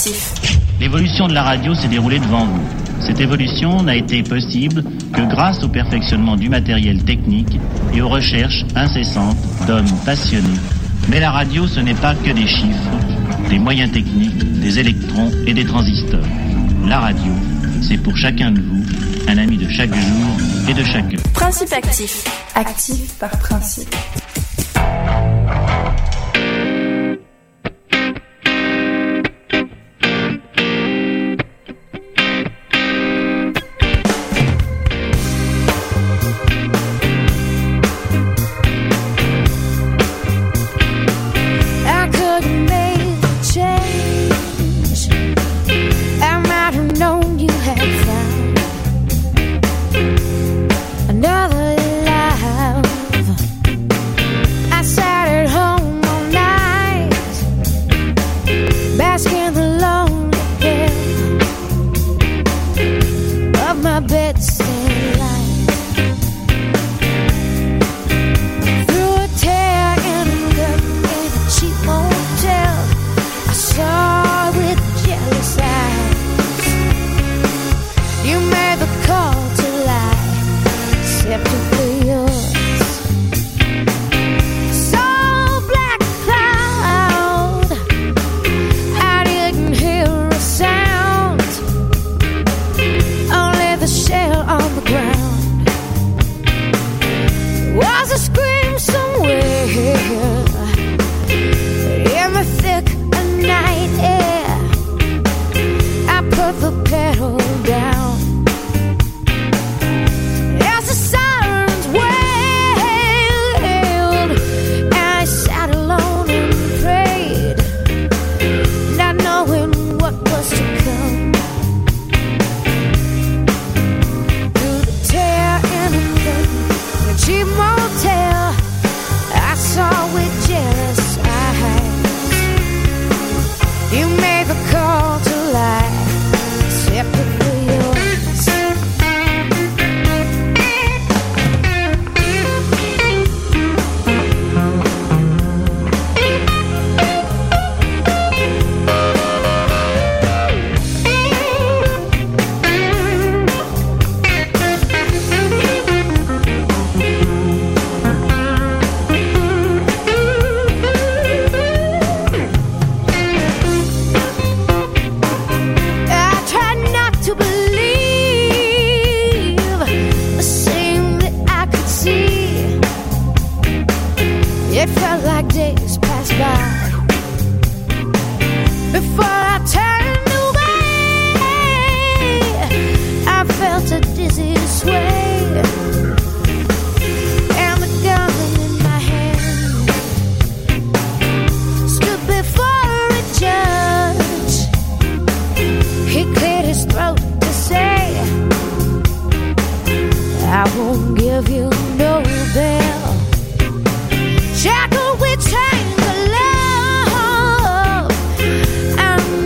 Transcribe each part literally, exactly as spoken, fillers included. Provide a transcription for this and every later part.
Actif. L'évolution de la radio s'est déroulée devant vous. Cette évolution n'a été possible que grâce au perfectionnement du matériel technique et aux recherches incessantes d'hommes passionnés. Mais la radio, ce n'est pas que des chiffres, des moyens techniques, des électrons et des transistors. La radio, c'est pour chacun de vous un ami de chaque jour et de chaque heure. Principe actif. Actif par principe.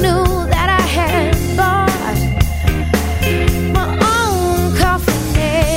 Coffin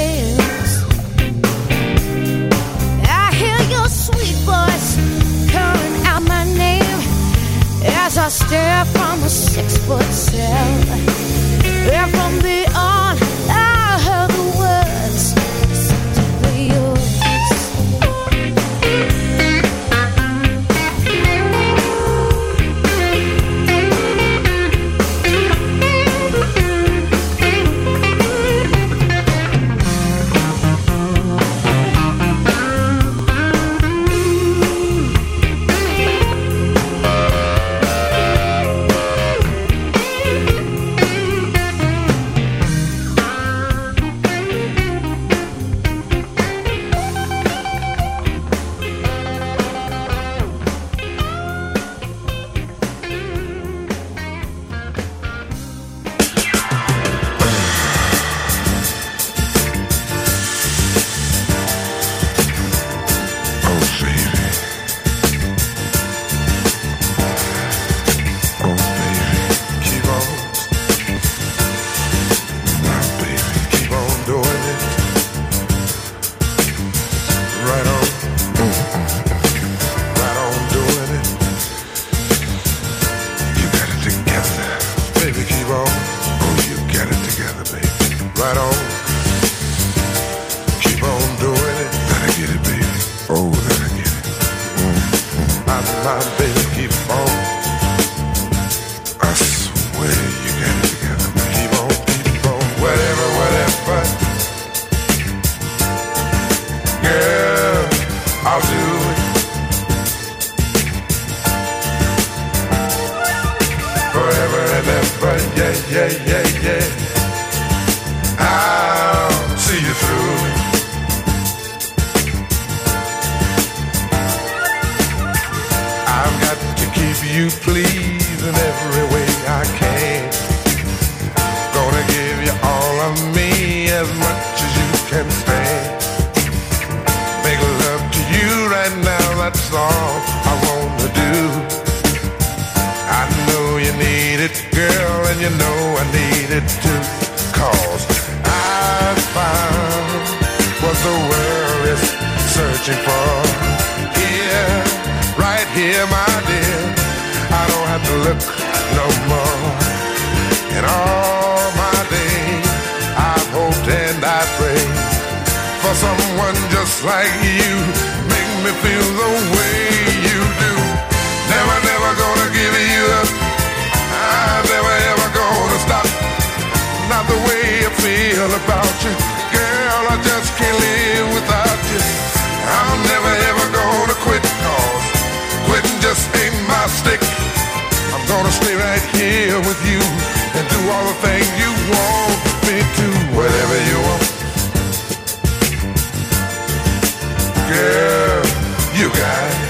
yeah, yeah. I'll see you through. I've got to keep you pleased in every way I can. Gonna give you all of me as much as you can stand. Make love to you right now, that's all I wanna do. I know you need it, girl, and you know I need it too. Cause I found what the world is searching for. Here, right here, my dear, I don't have to look no more. And all my days, I've hoped and I prayed for someone just like you. Make me feel the way you do. Never, never gonna give you up. I'm never ever gonna stop. Not the way I feel about you, girl, I just can't live without you. I'm never ever gonna quit, cause quitting just ain't my stick. I'm gonna stay right here with you and do all the things you want me to. Whatever you want, girl, you got it.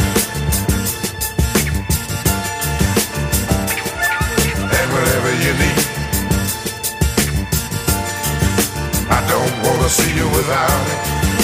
And whatever you need, I don't wanna see you without it.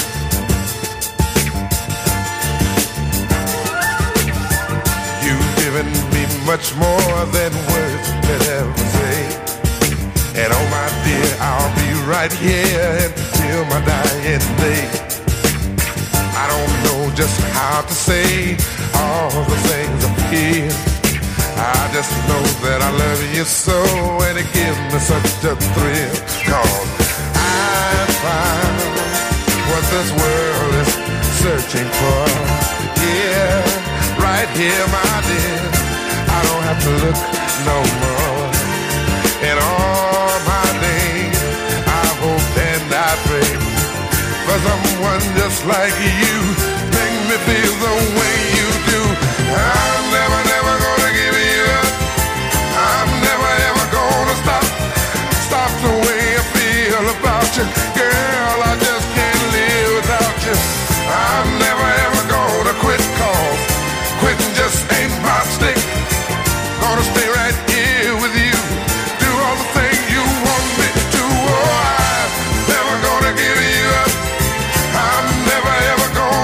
You've given me much more than words could ever say. And oh my dear, I'll be right here until my dying day. I don't know just how to say all the things I feel. I just know that I love you so, and it gives me such a thrill. Cause I found what this world is searching for. Yeah, right here, my dear, I don't have to look no more. In all my days, I've hoped and I prayed for someone just like you. Make me feel the way you do. I'm never, never gonna give you up. I'm never ever gonna stop. Stop the way I feel about you, girl, I just can't live without you. I'm never ever gonna quit, cause quitting just ain't my stick. Gonna stay right here with you, do all the things you want me to. Oh, I'm never gonna give you up. I'm never ever gonna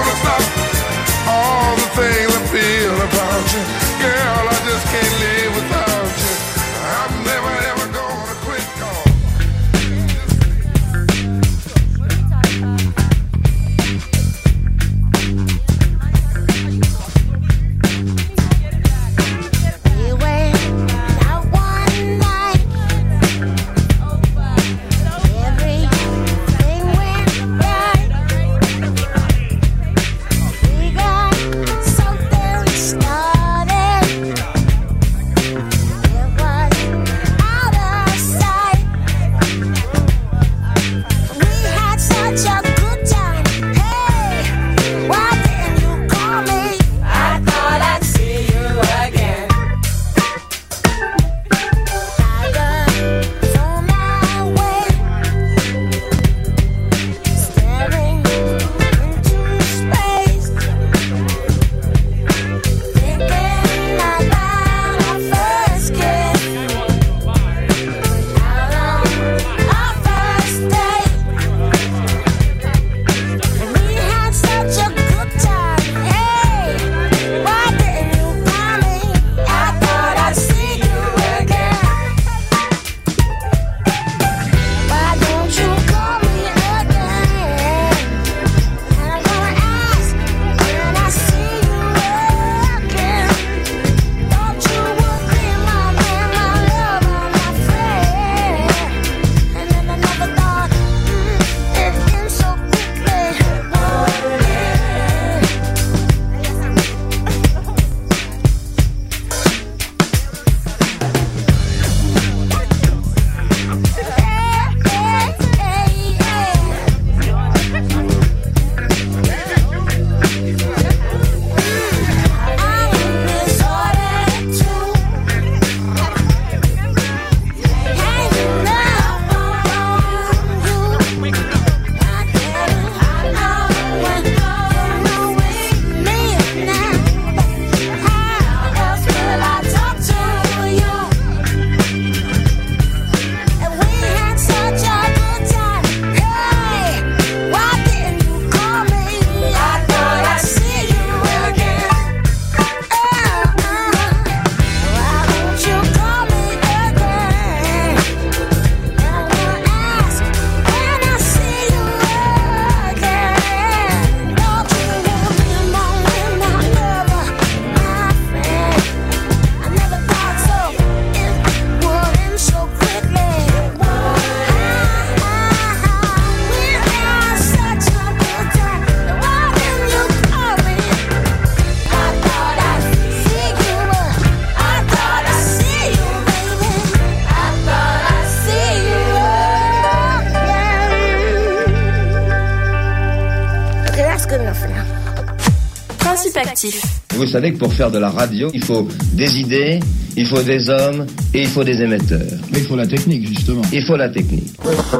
Actif. Vous savez que pour faire de la radio, il faut des idées, il faut des hommes et il faut des émetteurs. Mais il faut la technique, justement. Il faut la technique.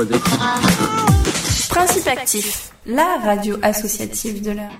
Principe Actif, la radio associative de l'heure.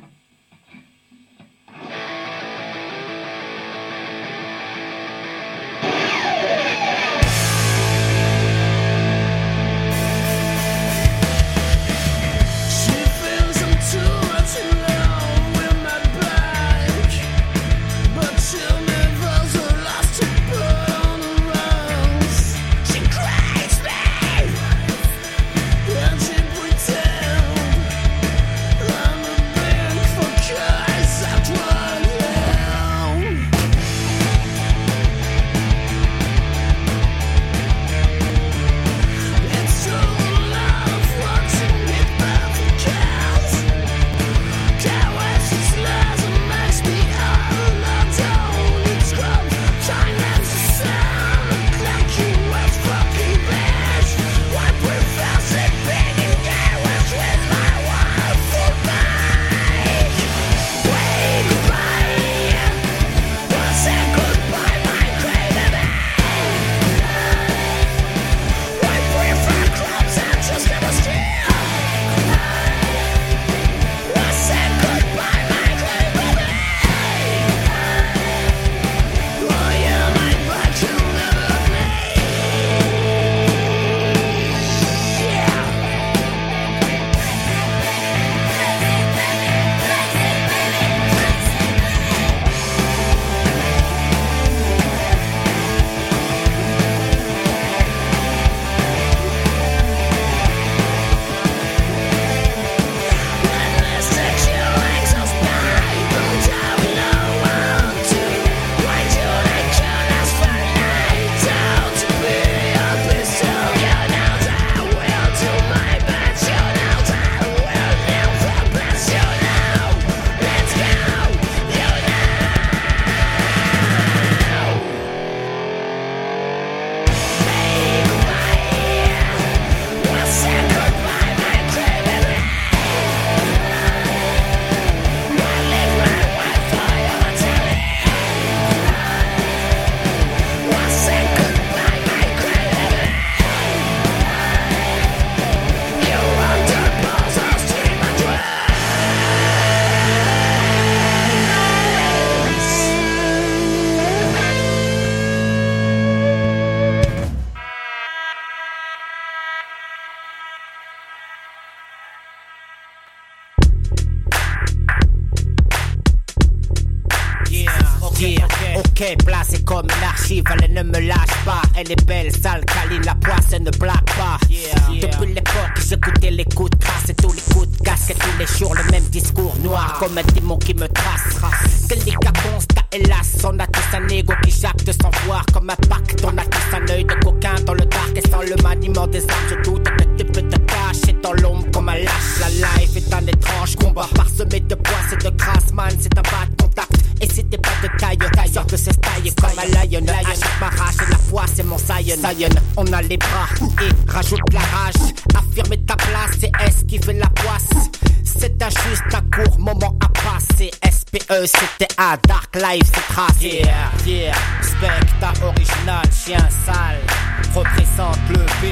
Placée comme une archive, elle ne me lâche pas. Elle est belle, sale, câline, la poisse, elle ne blague pas. Yeah, yeah. Depuis l'époque, j'écoutais les coups de crasse et tous les coups de casque. Et tous les jours, le même discours noir, comme un démon qui me trace. Quel dégât constat, hélas, on a tous un ego qui jacte sans voir. Comme un pacte, on a tous un œil de coquin dans le dark. Et sans le maniement des armes, je doute que tu peux te cacher dans l'ombre comme un lâche. La life est un étrange combat, parsemé de poisse et de crasse, man, c'est un bas de contact. Et si t'es pas de taille, taille, sort que c'est taille comme un lion. Achète ma rage et la foi, c'est mon Zion. Zion, on a les bras et rajoute la rage. Affirmer ta place, c'est esquiver la poisse. C'est un juste un court moment à passer. S P E, c'était un dark life, c'est tracé. Yeah, yeah, spectacle original, chien sale. Représente le B,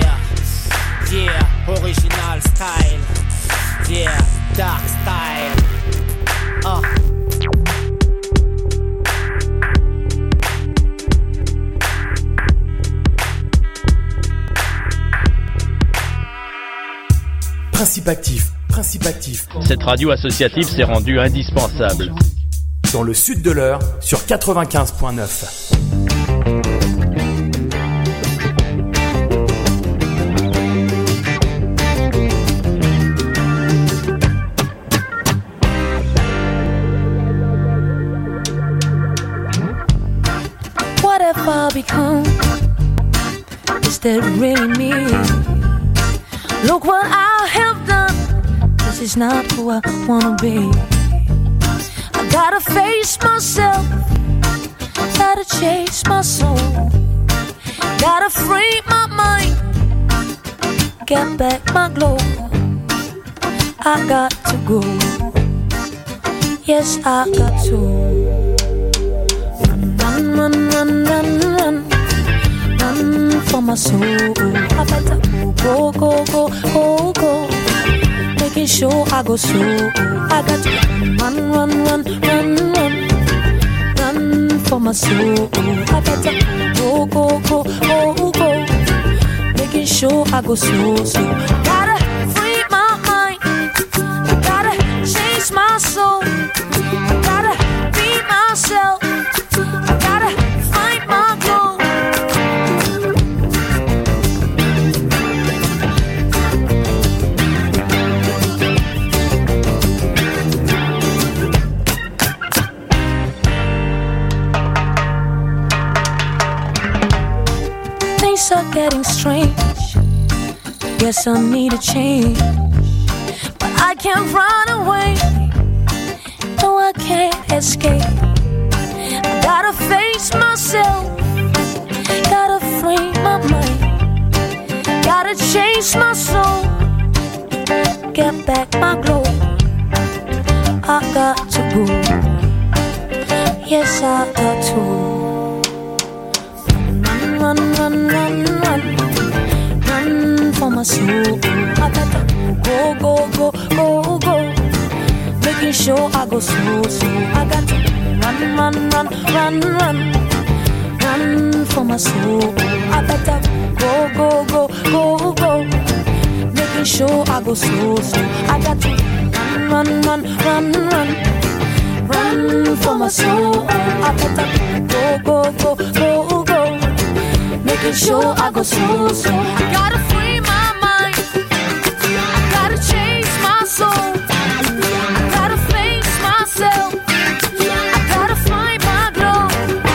yeah. Yeah, original style. Yeah, dark style. Uh. Principe Actif, Principe Actif. Cette radio associative s'est rendue indispensable. Dans le sud de l'Eure, sur quatre-vingt-quinze point neuf. What have I become? Is that really me? Look what I have done. This is not who I wanna be. I gotta face myself. Gotta chase my soul. Gotta free my mind. Get back my glow. I got to go. Yes, I got to run, run, run, run, run, run for my soul. I better go, go, go, go, go, making sure I go slow. I got to run, run, run, run, run, run for my soul. I better go, go, go, go, go, making sure I go slow, slow. Gotta free my mind, I gotta change my soul. I gotta be myself. I gotta find my glow. Things are getting strange. Guess I need a change, but I can't run away. No, I can't escape. I gotta face myself. Gotta free my mind. Gotta change my soul. Get back my glow. I got to go. Yes, I got to run, run, run, run, run, run for my soul. I gotta go, go, go, go, go, making sure I go slow, slow. I got to run, run, run, run, run, run for my soul. I better go, go, go, go, go, making sure I go slow, slow. I got to run, run, run, run, run, run for my soul. I better go, go, go, go, go, making sure I go slow, slow. I gotta free my mind. I gotta change my soul. I gotta face myself. I gotta find my glow.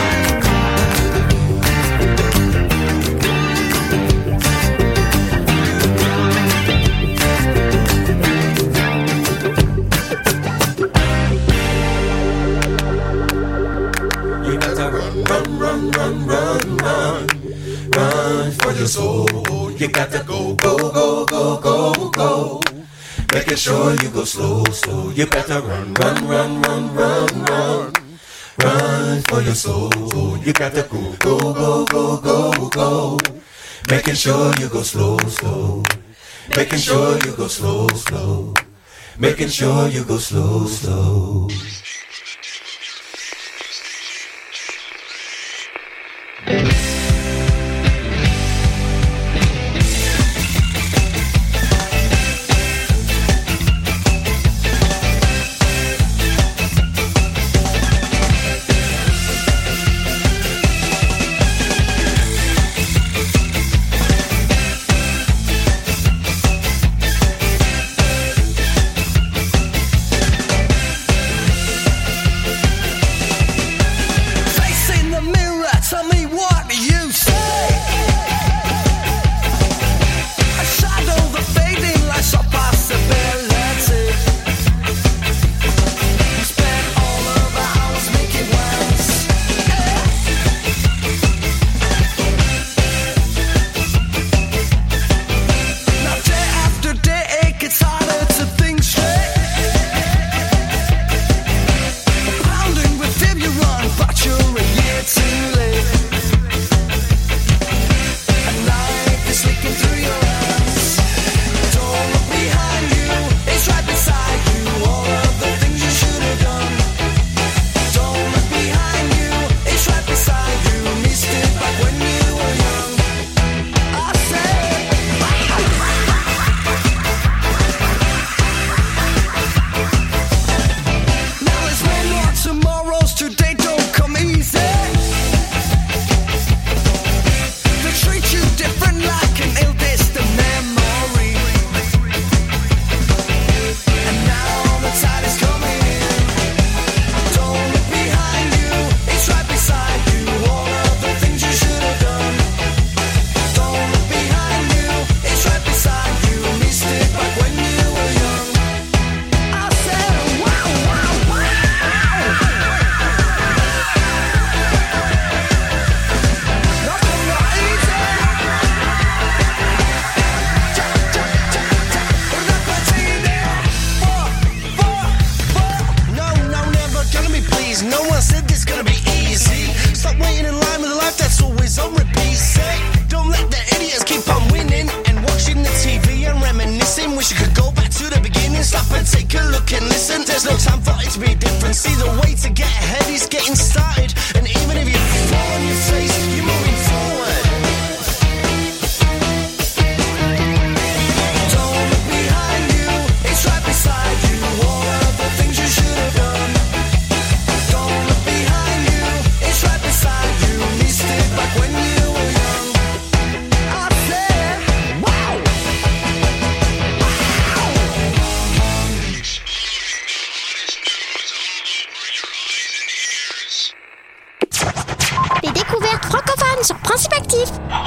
You gotta run, run, run, run, run, run, run for your soul. You gotta go, go, go, go, go, go, making sure you go slow, slow. You better run, run, run, run, run, run, run for your soul. You gotta go, go, go, go, go, go, making sure you go slow, slow, making sure you go slow, slow, making sure you go slow, slow. to be different. See, the way to get ahead is getting started. And even if you fall on your face, you're moving forward. Don't look behind you, it's right beside you. All of the things you should have done. Don't look behind you, it's right beside you. Missed it back when you were young. I said, wow! Les découvertes francophones sur Principe Actif.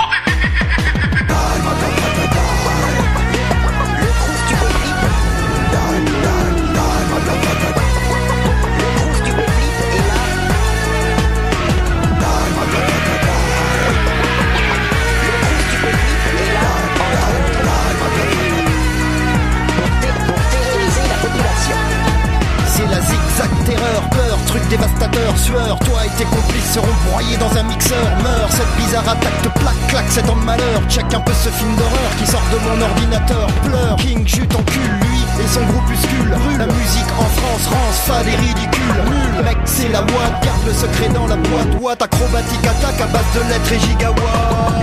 C'est la zigzag terreur, peur, truc dévastateur, sueur. Toi et tes complices seront broyés dans un mixeur. Meurs, cette bizarre attaque te plaque, claque, c'est en malheur. Check un peu ce film d'horreur qui sort de mon ordinateur. Pleure, King jute en cul, lui et son groupuscule. Brûle, la musique en France, rance, fade et ridicule. Nul, mec, c'est la boîte, garde le secret dans la boîte. Watt, acrobatique, attaque à base de lettres et gigawatts.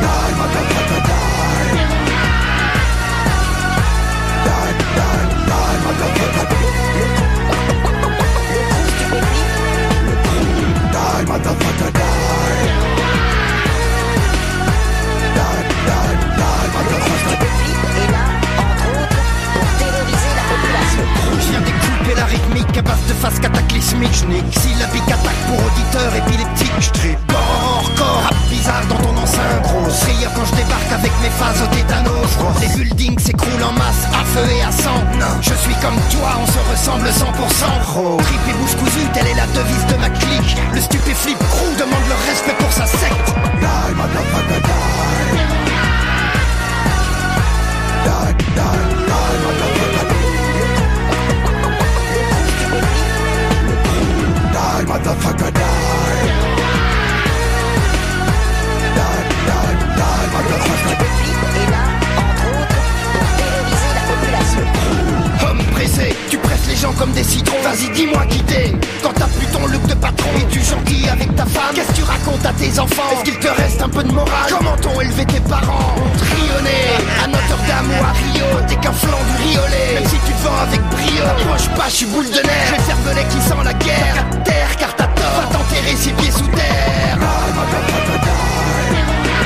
Die, motherfucker, die. Die, die, die, motherfucker. Et là, entre autres, pour terroriser la population. Je viens découper la rythmique à base de phase cataclysmique. Je nique syllabique attaque pour auditeurs épileptiques. Je tripe corps, corps, rap bizarre dans ton enceinte. Grosse rire quand je débarque avec mes phases au tétanos. Les buildings s'écroulent en masse, à feu et à sang. Non, je suis comme toi, on se ressemble cent pour cent. Trip et bouche cousue, telle est la devise de ma clique. Le stupéflip crew demande le respect pour sa secte. Die, motherfucker, die. Die, die, die, motherfucker. Die, motherfucker, die. Die, die, die, motherfucker. Et là, entre autres, pour terroriser la population. Homme pressé, tu presses les gens comme des citrons. Vas-y, dis-moi qui t'es. Quand t'as plus ton look de patron, es-tu gentil avec ta femme? Qu'est-ce que tu racontes à tes enfants? Est-ce qu'il te reste un peu de morale? Comment t'ont élevé tes parents? Rionner à Notre-Dame ou à Rio, t'es qu'un flanc du riolet. Même si tu te vends avec brio, approche pas, je suis boule de neige. J'ai le cervelet qui sent la guerre. T'as terre car t'as tort, va t'enterrer ses pieds sous terre. Die, motherfucker, die.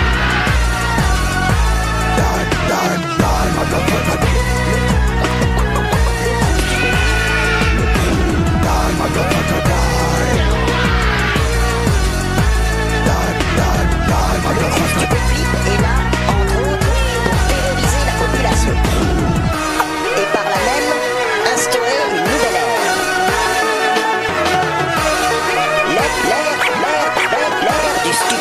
Die, die, die, motherfucker. Die, motherfucker, die. Die, die, die, motherfucker. Et là, entre autres, pour terroriser la population. Et par là même, instaurer une nouvelle ère. L'ère, l'ère, l'ère, l'ère, l'ère du stup.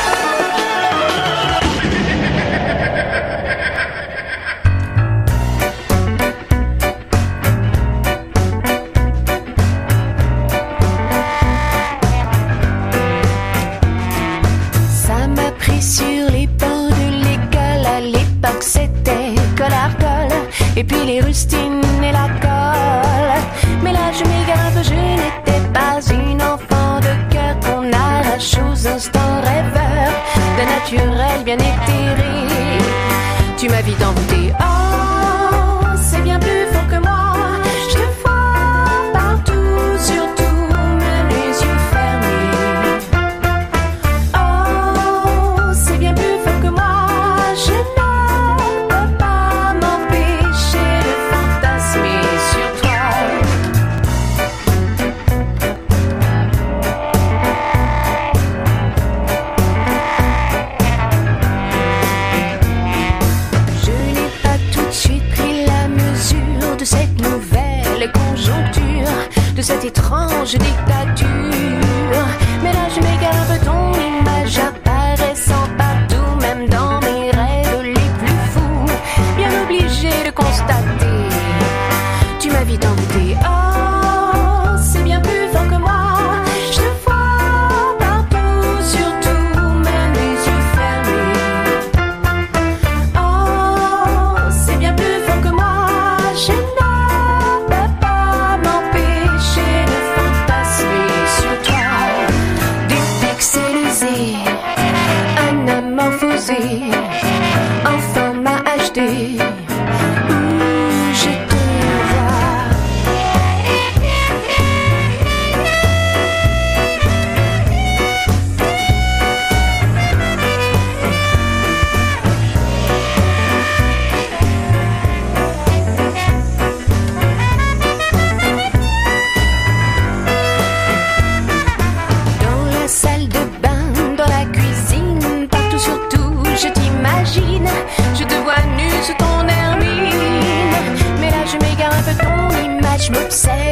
Ça m'a pris sur les bancs de l'école. À l'époque c'était collar-colle. Et puis les rustines et la colle. Mais là je m'égare, je n'étais pas une enfant de cœur qu'on arrache aux instants rêveurs d'un naturel bien éthéré. Tu m'as vite envoûté. Oh, c'est bien plus fort que moi. Je te vois partout, surtout même les yeux fermés. Oh, c'est bien plus fort que moi. Je ne peux pas m'empêcher de fantasmer sur toi. Je n'ai pas tout de suite pris la mesure de cette nouvelle conjoncture, de cette étrange dictature. Mais là je m'égare, ton image apparaissant partout, même dans mes rêves les plus fous. Bien obligé de constater, tu m'as vite envoûté. Oh, c'est bien plus fort que moi. Je te vois partout, surtout même les yeux fermés. Oh, c'est bien plus fort que moi. Je ne peux pas m'empêcher de je m'obsède.